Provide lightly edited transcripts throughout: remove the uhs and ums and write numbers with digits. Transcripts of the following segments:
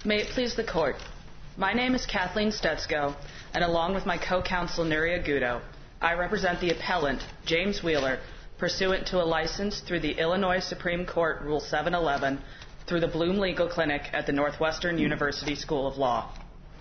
May it please the Court. My name is Kathleen Stetsko, and along with my co-counsel Nuria Gudo, I represent the appellant, James Wheeler, pursuant to a license through the Illinois Supreme Court Rule 711 through the Bloom Legal Clinic at the Northwestern University School of Law.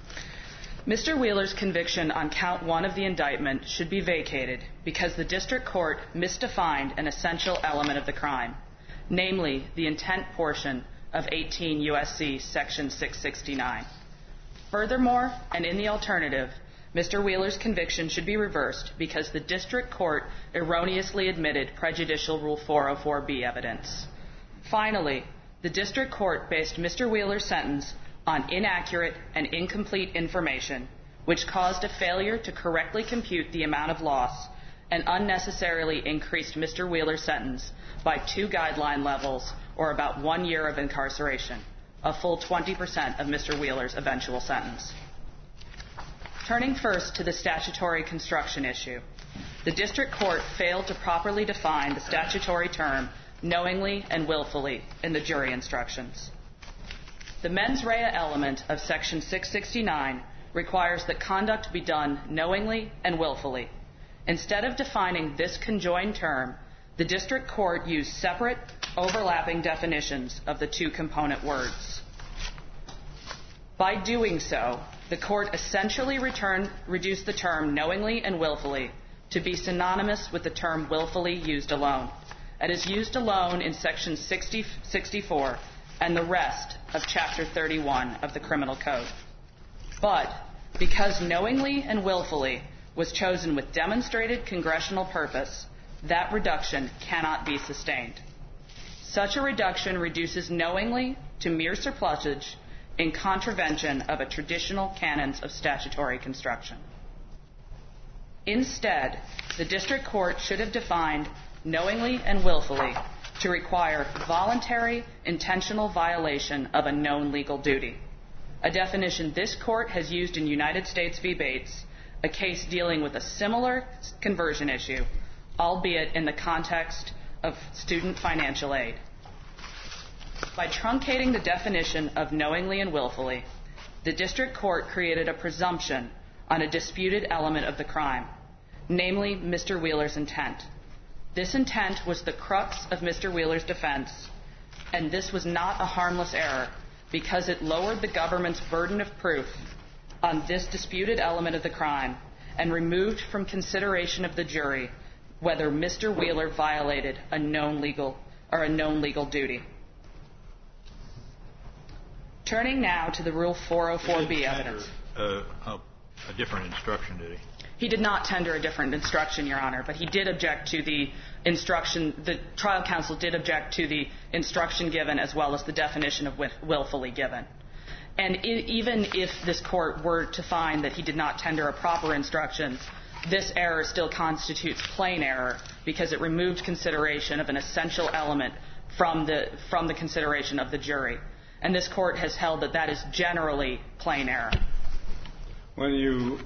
Mr. Wheeler's conviction on count 1 of the indictment should be vacated because the district court misdefined an essential element of the crime, namely the intent portion of 18 U.S.C. Section 669. Furthermore, and in the alternative, Mr. Wheeler's conviction should be reversed because the district court erroneously admitted prejudicial Rule 404B evidence. Finally, the district court based Mr. Wheeler's sentence on inaccurate and incomplete information, which caused a failure to correctly compute the amount of loss and unnecessarily increased Mr. Wheeler's sentence by 2 guideline levels, or about 1 year of incarceration, a full 20% of Mr. Wheeler's eventual sentence. Turning first to the statutory construction issue, the district court failed to properly define the statutory term knowingly and willfully in the jury instructions. The mens rea element of Section 669 requires that conduct be done knowingly and willfully. Instead of defining this conjoined term, the district court used separate, overlapping definitions of the 2 component words. By doing so, the court essentially reduced the term knowingly and willfully to be synonymous with the term willfully used alone. It is used alone in Section 64 and the rest of Chapter 31 of the Criminal Code. But because knowingly and willfully was chosen with demonstrated congressional purpose, that reduction cannot be sustained. Such a reduction reduces knowingly to mere surplusage in contravention of a traditional canons of statutory construction. Instead, the district court should have defined knowingly and willfully to require voluntary, intentional violation of a known legal duty, a definition this court has used in United States v. Bates, a case dealing with a similar conversion issue, albeit in the context of student financial aid. By truncating the definition of knowingly and willfully, the district court created a presumption on a disputed element of the crime, namely Mr. Wheeler's intent. This intent was the crux of Mr. Wheeler's defense, and this was not a harmless error because it lowered the government's burden of proof on this disputed element of the crime and removed from consideration of the jury whether Mr. Wheeler violated a known legal duty. Turning now to the Rule 404B evidence. A different instruction, did he? He did not tender a different instruction, Your Honor, but he did object to the instruction. The trial counsel did object to the instruction given as well as the definition of willfully given. And even if this court were to find that he did not tender a proper instruction, this error still constitutes plain error because it removed consideration of an essential element from the consideration of the jury. And this court has held that that is generally plain error. When you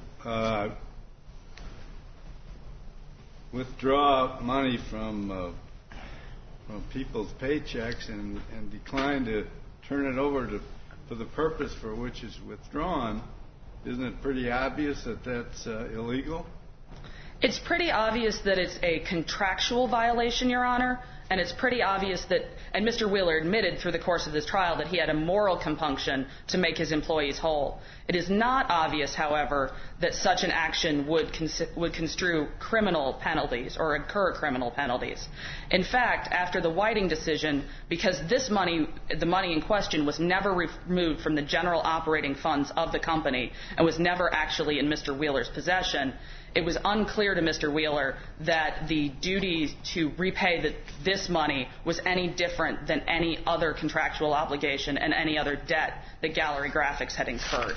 withdraw money from people's paychecks and decline to turn it over for the purpose for which it's withdrawn, isn't it pretty obvious that that's illegal? It's pretty obvious that it's a contractual violation, Your Honor, and it's pretty obvious that, and Mr. Wheeler admitted through the course of this trial that he had a moral compunction to make his employees whole. It is not obvious, however, that such an action would construe criminal penalties or incur criminal penalties. In fact, after the Whiting decision, because this money, the money in question, was never removed from the general operating funds of the company and was never actually in Mr. Wheeler's possession, it was unclear to Mr. Wheeler that the duty to repay this money was any different than any other contractual obligation and any other debt that Gallery Graphics had incurred.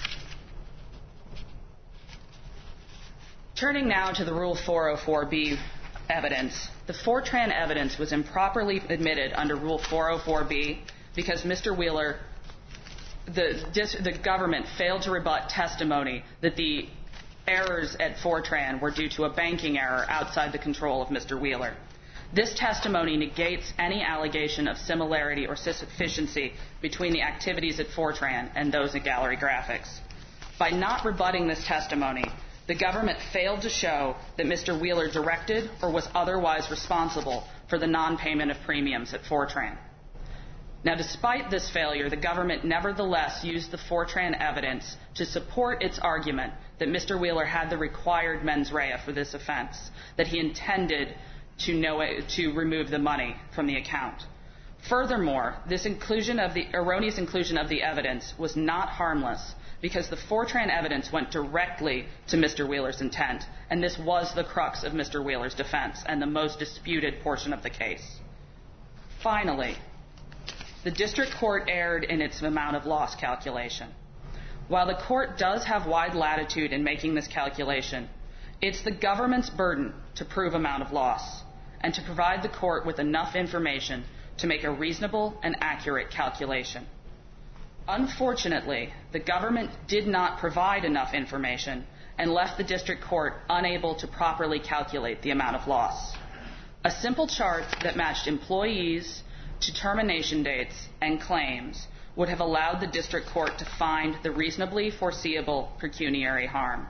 Turning now to the Rule 404B evidence, the Fortran evidence was improperly admitted under Rule 404B because Mr. Wheeler, the government failed to rebut testimony that the errors at Fortran were due to a banking error outside the control of Mr. Wheeler. This testimony negates any allegation of similarity or sufficiency between the activities at Fortran and those at Gallery Graphics. By not rebutting this testimony, the government failed to show that Mr. Wheeler directed or was otherwise responsible for the non-payment of premiums at Fortran. Now, despite this failure, the government nevertheless used the Fortran evidence to support its argument that Mr. Wheeler had the required mens rea for this offense, that he intended to remove the money from the account. Furthermore, this erroneous inclusion of the evidence was not harmless because the Fortran evidence went directly to Mr. Wheeler's intent, and this was the crux of Mr. Wheeler's defense and the most disputed portion of the case. Finally, the district court erred in its amount of loss calculation. While the court does have wide latitude in making this calculation, it's the government's burden to prove amount of loss and to provide the court with enough information to make a reasonable and accurate calculation. Unfortunately, the government did not provide enough information and left the district court unable to properly calculate the amount of loss. A simple chart that matched employees to termination dates and claims would have allowed the district court to find the reasonably foreseeable pecuniary harm.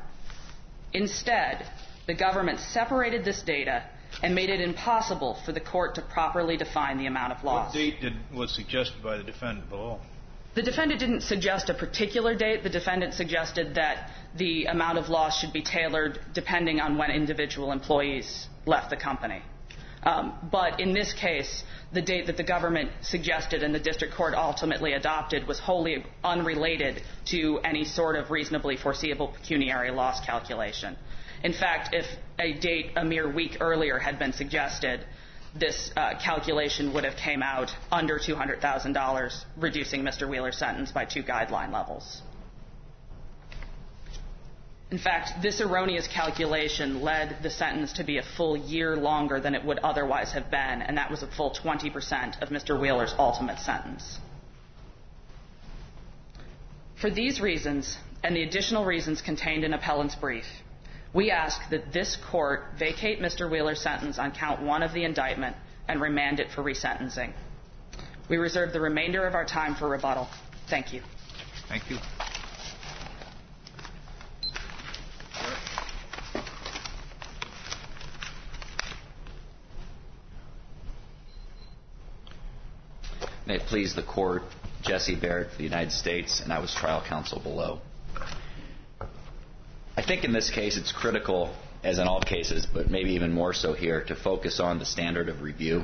Instead, the government separated this data and made it impossible for the court to properly define the amount of loss. What date was suggested by the defendant below? The defendant didn't suggest a particular date. The defendant suggested that the amount of loss should be tailored depending on when individual employees left the company. But in this case, the date that the government suggested and the district court ultimately adopted was wholly unrelated to any sort of reasonably foreseeable pecuniary loss calculation. In fact, if a date a mere week earlier had been suggested, this calculation would have came out under $200,000, reducing Mr. Wheeler's sentence by 2 guideline levels. In fact, this erroneous calculation led the sentence to be a full year longer than it would otherwise have been, and that was a full 20% of Mr. Wheeler's ultimate sentence. For these reasons, and the additional reasons contained in appellant's brief, we ask that this court vacate Mr. Wheeler's sentence on count 1 of the indictment and remand it for resentencing. We reserve the remainder of our time for rebuttal. Thank you. Thank you. May it please the court, Jesse Barrett for the United States, and I was trial counsel below. I think in this case it's critical, as in all cases, but maybe even more so here, to focus on the standard of review.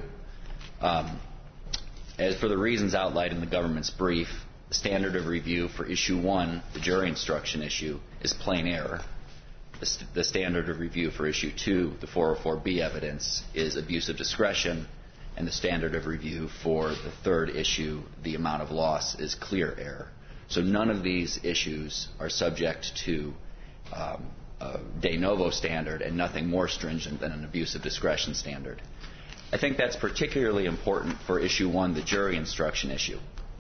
As for the reasons outlined in the government's brief, the standard of review for issue 1, the jury instruction issue, is plain error. The standard of review for issue 2, the 404B evidence, is abuse of discretion, and the standard of review for the third issue, the amount of loss, is clear error. So none of these issues are subject to a de novo standard and nothing more stringent than an abuse of discretion standard. I think that's particularly important for issue 1, the jury instruction issue.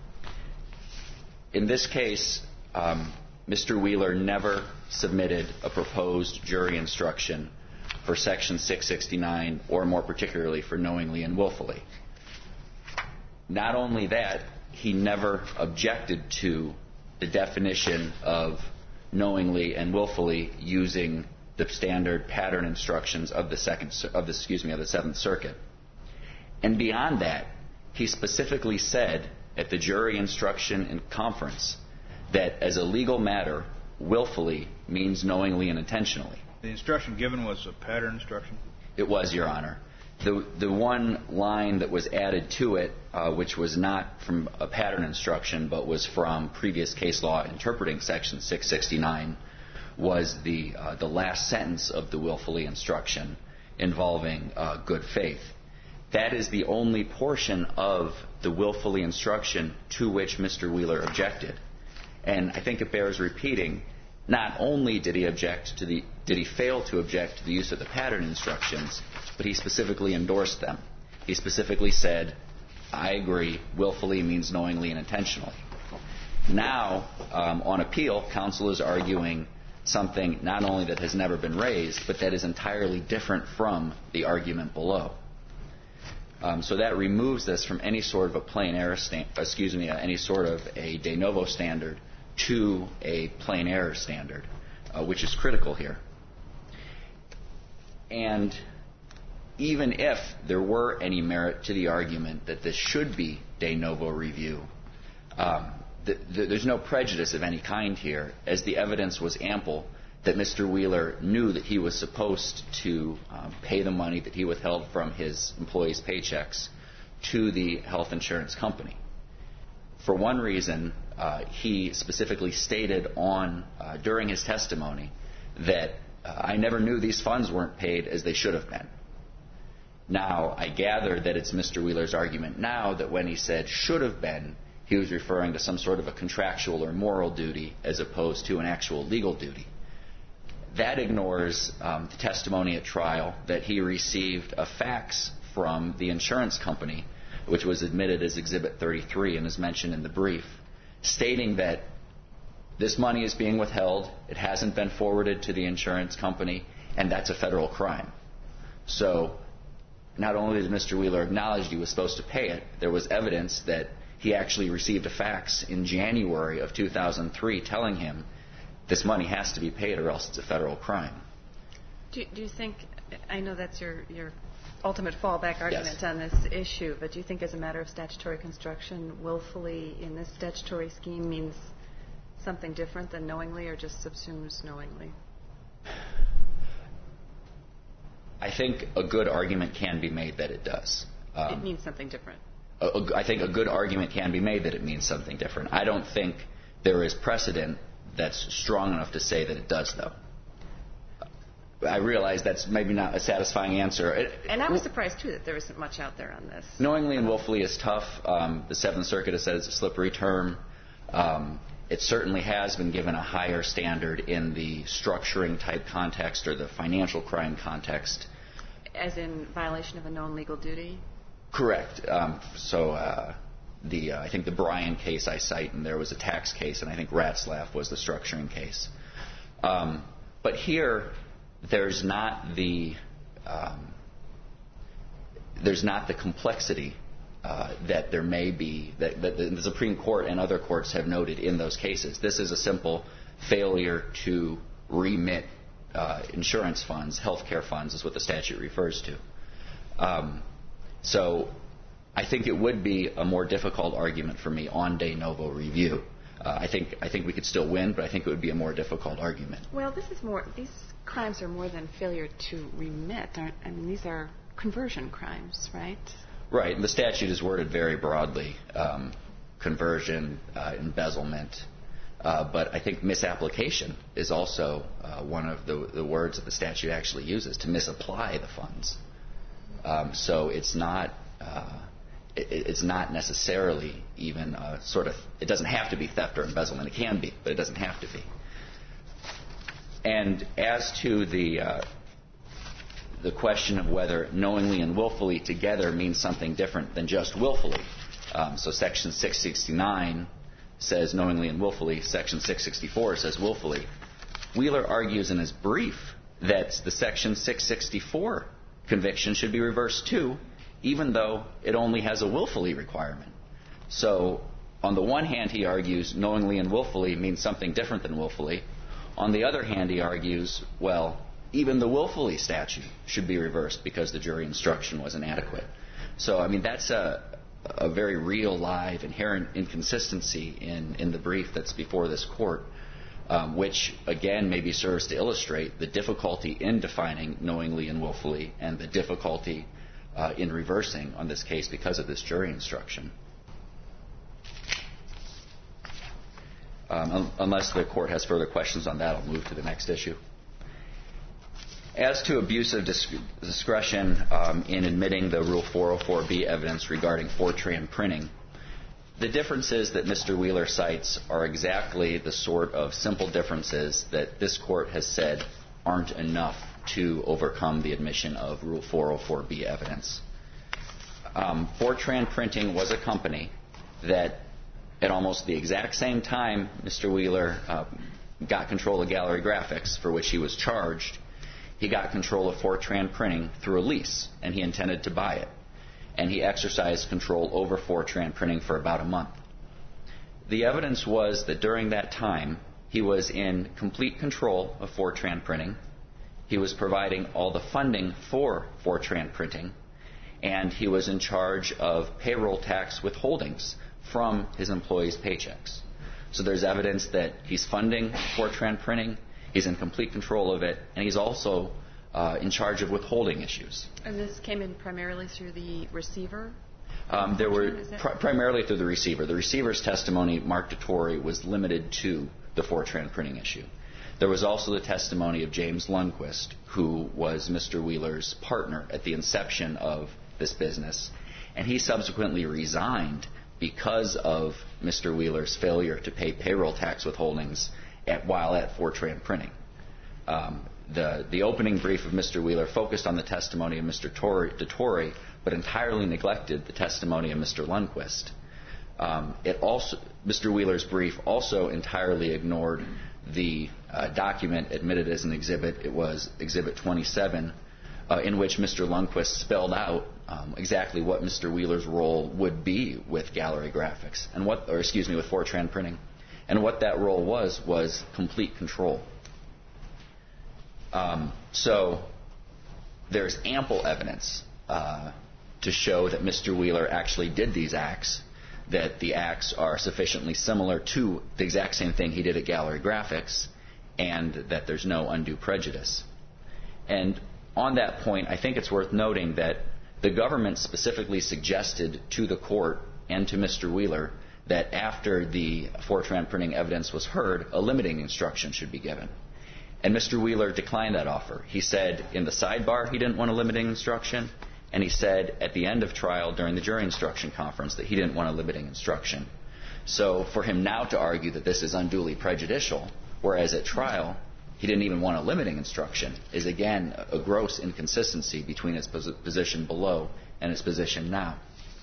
In this case, Mr. Wheeler never submitted a proposed jury instruction for Section 669, or more particularly for knowingly and willfully. Not only that, he never objected to the definition of knowingly and willfully using the standard pattern instructions of the Seventh Circuit. And beyond that, he specifically said at the jury instruction and conference that as a legal matter, willfully means knowingly and intentionally. The instruction given was a pattern instruction? It was, Your Honor. The one line that was added to it, which was not from a pattern instruction but was from previous case law interpreting Section 669, was the last sentence of the willfully instruction involving good faith. That is the only portion of the willfully instruction to which Mr. Wheeler objected. And I think it bears repeating, not only did he fail to object to the use of the pattern instructions, but he specifically endorsed them. He specifically said, I agree, willfully means knowingly and intentionally. Now, on appeal, counsel is arguing something not only that has never been raised, but that is entirely different from the argument below. So that removes this from any sort of a plain error any sort of a de novo standard to a plain error standard, which is critical here. And even if there were any merit to the argument that this should be de novo review, there's no prejudice of any kind here, as the evidence was ample that Mr. Wheeler knew that he was supposed to pay the money that he withheld from his employees' paychecks to the health insurance company. For one reason, he specifically stated during his testimony that I never knew these funds weren't paid as they should have been. Now, I gather that it's Mr. Wheeler's argument now that when he said should have been, he was referring to some sort of a contractual or moral duty as opposed to an actual legal duty. That ignores the testimony at trial that he received a fax from the insurance company, which was admitted as Exhibit 33 and is mentioned in the brief, stating that this money is being withheld, it hasn't been forwarded to the insurance company, and that's a federal crime. So not only did Mr. Wheeler acknowledge he was supposed to pay it, there was evidence that he actually received a fax in January of 2003 telling him this money has to be paid or else it's a federal crime. Do you think, I know that's your ultimate fallback argument Yes. on this issue, but do you think as a matter of statutory construction, willfully in this statutory scheme means something different than knowingly or just subsumes knowingly? I think a good argument can be made that it does. It means something different. I think a good argument can be made that it means something different. I don't think there is precedent that's strong enough to say that it does, though. I realize that's maybe not a satisfying answer. And I was surprised, too, that there isn't much out there on this. Knowingly and willfully is tough. The Seventh Circuit has said it's a slippery term. It certainly has been given a higher standard in the structuring type context or the financial crime context. As in violation of a known legal duty? Correct. I think the Bryan case I cite, and there was a tax case, and I think Ratzlaff was the structuring case. But here, there's not the complexity that there may be that the Supreme Court and other courts have noted in those cases. This is a simple failure to remit insurance funds, health care funds is what the statute refers to. So I think it would be a more difficult argument for me on de novo review. I think we could still win, but I think it would be a more difficult argument. Well, these crimes are more than failure to remit. These are conversion crimes, right? Right, and the statute is worded very broadly, conversion, embezzlement, but I think misapplication is also one of the words that the statute actually uses, to misapply the funds. So it's not necessarily even it doesn't have to be theft or embezzlement. It can be, but it doesn't have to be. And as to the question of whether knowingly and willfully together means something different than just willfully. So Section 669 says knowingly and willfully. Section 664 says willfully. Wheeler argues in his brief that the Section 664 conviction should be reversed too, even though it only has a willfully requirement. So on the one hand, he argues knowingly and willfully means something different than willfully. On the other hand, he argues, well, even the willfully statute should be reversed because the jury instruction was inadequate. So, that's a very real, live, inherent inconsistency in the brief that's before this court, which, again, maybe serves to illustrate the difficulty in defining knowingly and willfully and the difficulty in reversing on this case because of this jury instruction. Unless the court has further questions on that, I'll move to the next issue. As to abuse of discretion in admitting the Rule 404B evidence regarding Fortran printing, the differences that Mr. Wheeler cites are exactly the sort of simple differences that this court has said aren't enough to overcome the admission of Rule 404B evidence. Fortran Printing was a company that at almost the exact same time Mr. Wheeler got control of Gallery Graphics, for which he was charged, he got control of Fortran Printing through a lease, and he intended to buy it. and he exercised control over Fortran Printing for about a month. The evidence was that during that time, he was in complete control of Fortran Printing. He was providing all the funding for Fortran Printing, and he was in charge of payroll tax withholdings from his employees' paychecks. So there's evidence that he's funding Fortran Printing, he's in complete control of it, and he's also in charge of withholding issues. And this came in primarily through the receiver? There were primarily through the receiver. The receiver's testimony, Mark DeTore, was limited to the Fortran Printing issue. There was also the testimony of James Lundquist, who was Mr. Wheeler's partner at the inception of this business, and he subsequently resigned because of Mr. Wheeler's failure to pay payroll tax withholdings while at Fortran Printing. The opening brief of Mr. Wheeler focused on the testimony of Mr. DeTore, but entirely neglected the testimony of Mr. Lundquist. Mr. Wheeler's brief also entirely ignored the document admitted as an exhibit. It was Exhibit 27, in which Mr. Lundquist spelled out exactly what Mr. Wheeler's role would be with Gallery Graphics, with Fortran Printing, and what that role was complete control. So there's ample evidence to show that Mr. Wheeler actually did these acts, that the acts are sufficiently similar to the exact same thing he did at Gallery Graphics, and that there's no undue prejudice. And on that point, I think it's worth noting that the government specifically suggested to the court and to Mr. Wheeler that after the Fortran Printing evidence was heard, a limiting instruction should be given. And Mr. Wheeler declined that offer. He said in the sidebar he didn't want a limiting instruction, and he said at the end of trial during the jury instruction conference that he didn't want a limiting instruction. So for him now to argue that this is unduly prejudicial, whereas at trial he didn't even want a limiting instruction, is again a gross inconsistency between his position below and his position now.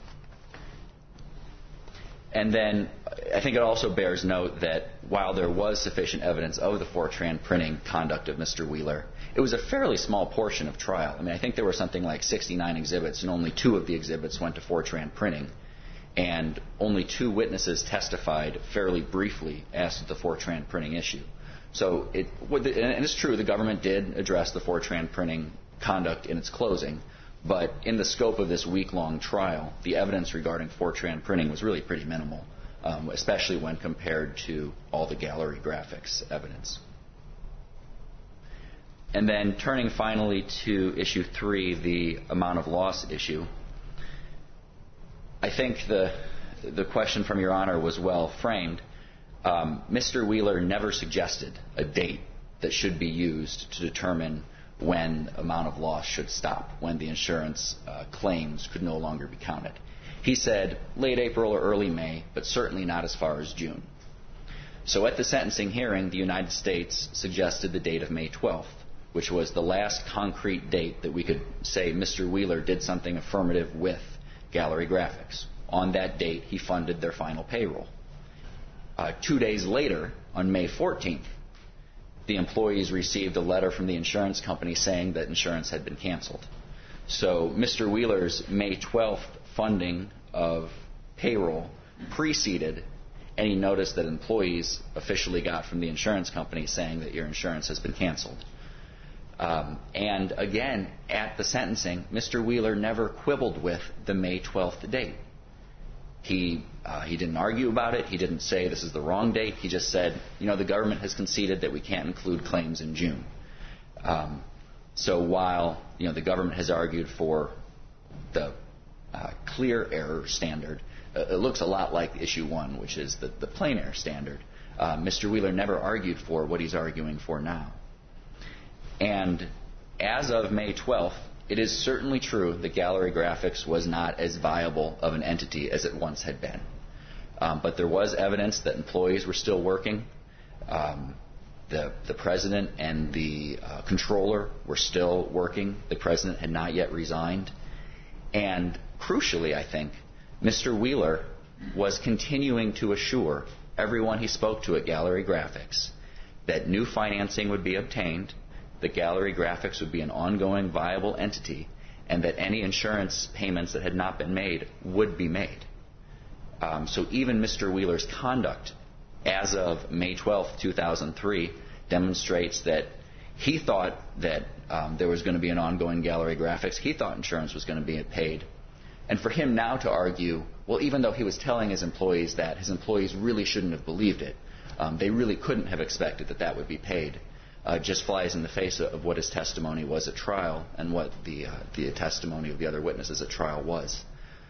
And then I think it also bears note that while there was sufficient evidence of the Fortran Printing conduct of Mr. Wheeler, it was a fairly small portion of trial. I mean, I think there were something like 69 exhibits, and only 2 of the exhibits went to Fortran Printing. And only 2 witnesses testified fairly briefly as to the Fortran Printing issue. So, and it's true, the government did address the Fortran Printing conduct in its closing, but in the scope of this week-long trial, the evidence regarding Fortran Printing was really pretty minimal, especially when compared to all the Gallery Graphics evidence. And then turning finally to issue 3, the amount of loss issue, I think the question from Your Honor was well framed. Mr. Wheeler never suggested a date that should be used to determine when amount of loss should stop, when the insurance claims could no longer be counted. He said late April or early May, but certainly not as far as June. So at the sentencing hearing, the United States suggested the date of May 12th, which was the last concrete date that we could say Mr. Wheeler did something affirmative with Gallery Graphics. On that date, he funded their final payroll. 2 days later, on May 14th, the employees received a letter from the insurance company saying that insurance had been canceled. So Mr. Wheeler's May 12th funding of payroll preceded any notice that employees officially got from the insurance company saying that your insurance has been canceled. And again, at the sentencing, Mr. Wheeler never quibbled with the May 12th date. He didn't argue about it. He didn't say this is the wrong date. He just said, the government has conceded that we can't include claims in June. So while, the government has argued for the clear error standard, it looks a lot like issue 1, which is the plain error standard. Mr. Wheeler never argued for what he's arguing for now. And as of May 12th, it is certainly true that Gallery Graphics was not as viable of an entity as it once had been. But there was evidence that employees were still working. The president and the controller were still working. The president had not yet resigned. And crucially, I think, Mr. Wheeler was continuing to assure everyone he spoke to at Gallery Graphics that new financing would be obtained, that Gallery Graphics would be an ongoing viable entity, and that any insurance payments that had not been made would be made. So even Mr. Wheeler's conduct as of May 12, 2003 demonstrates that he thought that there was going to be an ongoing Gallery Graphics. He thought insurance was going to be paid. And for him now to argue, well, even though he was telling his employees that, his employees really shouldn't have believed it. They really couldn't have expected that that would be paid. Just flies in the face of what his testimony was at trial and what the testimony of the other witnesses at trial was.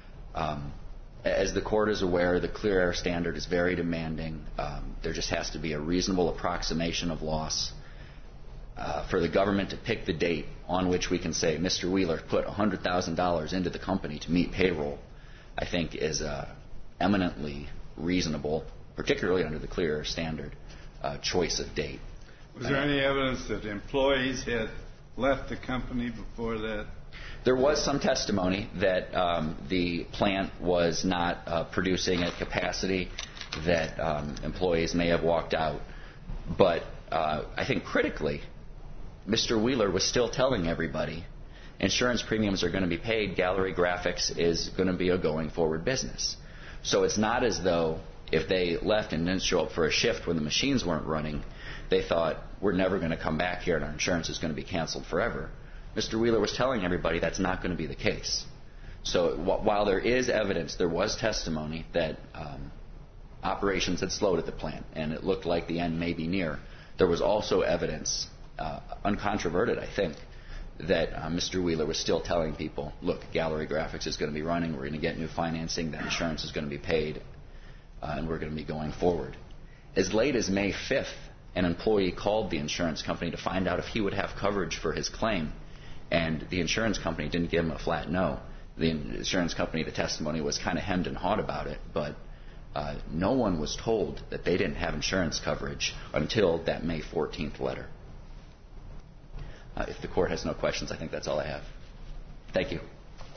As the court is aware, the clear error standard is very demanding. There just has to be a reasonable approximation of loss. For the government to pick the date on which we can say Mr. Wheeler put $100,000 into the company to meet payroll, I think is eminently reasonable, particularly under the clear error standard, choice of date. Was there any evidence that employees had left the company before that? There was some testimony that the plant was not producing at capacity, that employees may have walked out. But I think critically, Mr. Wheeler was still telling everybody insurance premiums are going to be paid, Gallery Graphics is going to be a going forward business. So it's not as though if they left and didn't show up for a shift when the machines weren't running, they thought, we're never going to come back here and our insurance is going to be canceled forever. Mr. Wheeler was telling everybody that's not going to be the case. So while there is evidence, there was testimony that operations had slowed at the plant and it looked like the end may be near, there was also evidence, uncontroverted I think, that Mr. Wheeler was still telling people, look, Gallery Graphics is going to be running, we're going to get new financing, the insurance is going to be paid, and we're going to be going forward. As late as May 5th, an employee called the insurance company to find out if he would have coverage for his claim, and the insurance company didn't give him a flat no. The insurance company, the testimony was kind of hemmed and hawed about it, but no one was told that they didn't have insurance coverage until that May 14th letter. If the court has no questions, I think that's all I have. Thank you.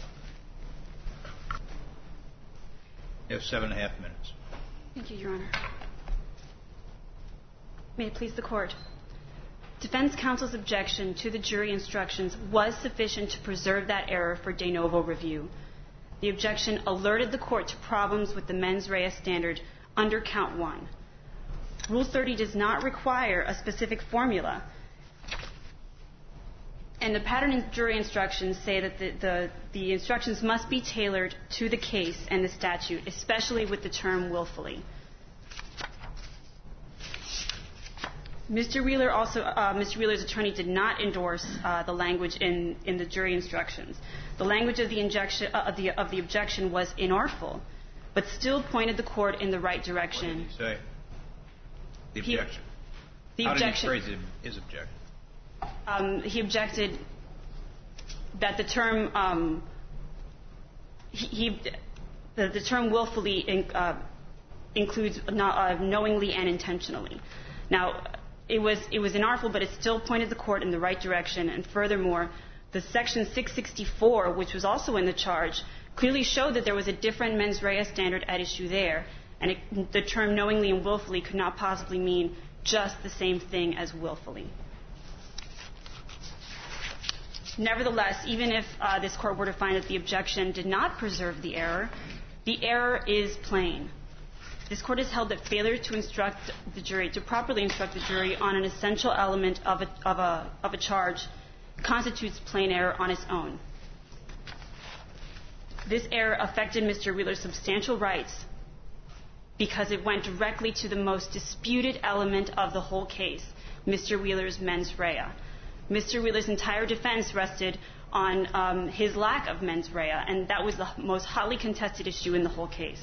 You have 7.5 minutes. Thank you, Your Honor. May it please the Court. Defense counsel's objection to the jury instructions was sufficient to preserve that error for de novo review. The objection alerted the Court to problems with the mens rea standard under Count 1. Rule 30 does not require a specific formula. And the pattern in jury instructions say that the instructions must be tailored to the case and the statute, especially with the term willfully. Mr. Wheeler's attorney did not endorse the language in the jury instructions. The language of the objection was inartful, but still pointed the court in the right direction. What did he say? The objection. How did he phrase his objection? He objected that the term the term willfully includes knowingly and intentionally. Now, it was inartful, but it still pointed the court in the right direction. And furthermore, the Section 664, which was also in the charge, clearly showed that there was a different mens rea standard at issue there, and the term knowingly and willfully could not possibly mean just the same thing as willfully. Nevertheless, even if this court were to find that the objection did not preserve the error is plain. This court has held that failure to properly instruct the jury on an essential element of a charge constitutes plain error on its own. This error affected Mr. Wheeler's substantial rights because it went directly to the most disputed element of the whole case, Mr. Wheeler's mens rea. Mr. Wheeler's entire defense rested on his lack of mens rea, and that was the most hotly contested issue in the whole case.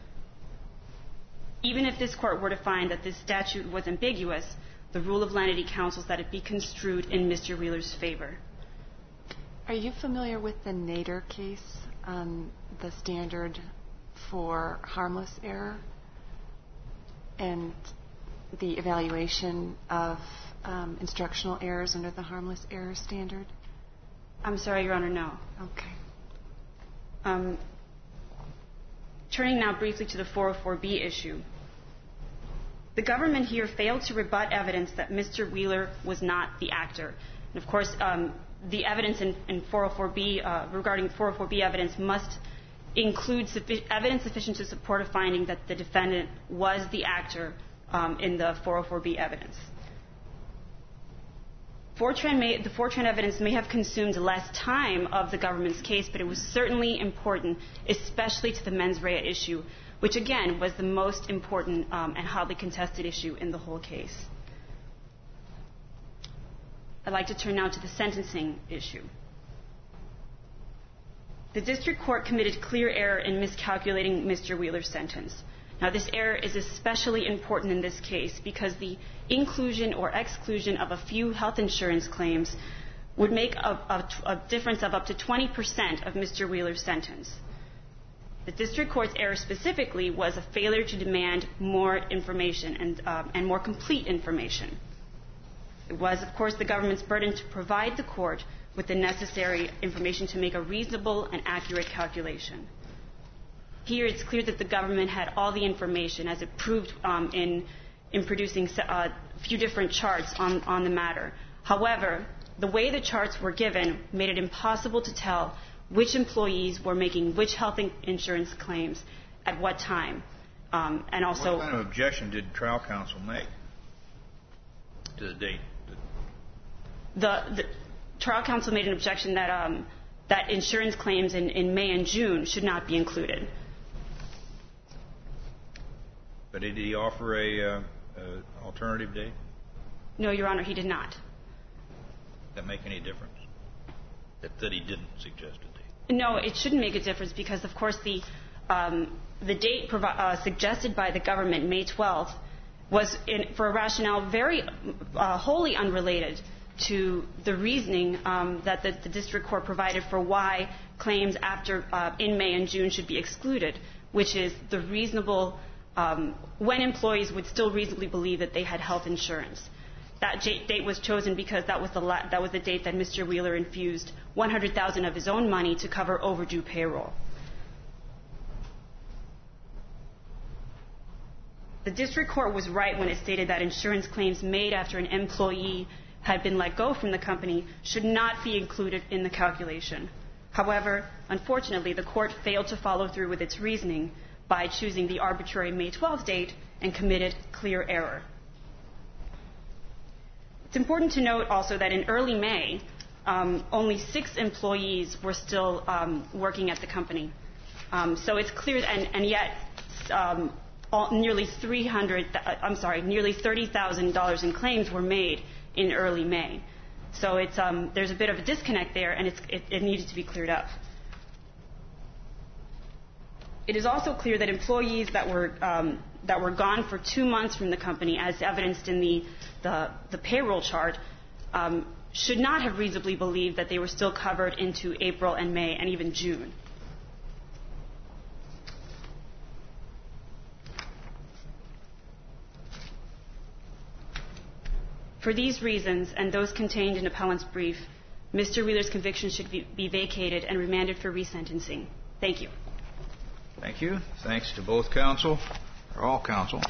Even if this court were to find that this statute was ambiguous, the rule of lenity counsels that it be construed in Mr. Wheeler's favor. Are you familiar with the Nader case, the standard for harmless error, and the evaluation of instructional errors under the harmless error standard? I'm sorry, Your Honor, no. Okay. Turning now briefly to the 404B issue. The government here failed to rebut evidence that Mr. Wheeler was not the actor. And of course, the evidence in 404B regarding 404B evidence must include evidence sufficient to support a finding that the defendant was the actor in the 404B evidence. The Fortran evidence may have consumed less time of the government's case, but it was certainly important, especially to the mens rea issue, which again was the most important and hotly contested issue in the whole case. I'd like to turn now to the sentencing issue. The district court committed clear error in miscalculating Mr. Wheeler's sentence. Now, this error is especially important in this case because the inclusion or exclusion of a few health insurance claims would make a difference of up to 20% of Mr. Wheeler's sentence. The district court's error specifically was a failure to demand more information and more complete information. It was, of course, the government's burden to provide the court with the necessary information to make a reasonable and accurate calculation. Here, it's clear that the government had all the information, as it proved in producing a few different charts on the matter. However, the way the charts were given made it impossible to tell which employees were making which health insurance claims at what time. And also, what kind of objection did trial counsel make to the date? The trial counsel made an objection that insurance claims in May and June should not be included. But did he offer a alternative date? No, Your Honor, he did not. Does that make any difference? That he didn't suggest a date? No, it shouldn't make a difference because, of course, the date suggested by the government, May 12th, was for a rationale very wholly unrelated to the reasoning that the district court provided for why claims in May and June should be excluded, which is the reasonable when employees would still reasonably believe that they had health insurance. That date was chosen because that was the date that Mr. Wheeler infused $100,000 of his own money to cover overdue payroll. The district court was right when it stated that insurance claims made after an employee had been let go from the company should not be included in the calculation. However, unfortunately, the court failed to follow through with its reasoning by choosing the arbitrary May 12th date and committed clear error. It's important to note also that in early May, only 6 employees were still working at the company. So it's clear, and yet nearly $30,000 in claims were made in early May. So there's a bit of a disconnect there, and it needed to be cleared up. It is also clear that employees that were gone for 2 months from the company, as evidenced in the payroll chart, should not have reasonably believed that they were still covered into April and May and even June. For these reasons, and those contained in Appellant's brief, Mr. Wheeler's conviction should be vacated and remanded for resentencing. Thank you. Thank you. Thanks to both counsel, or all counsel.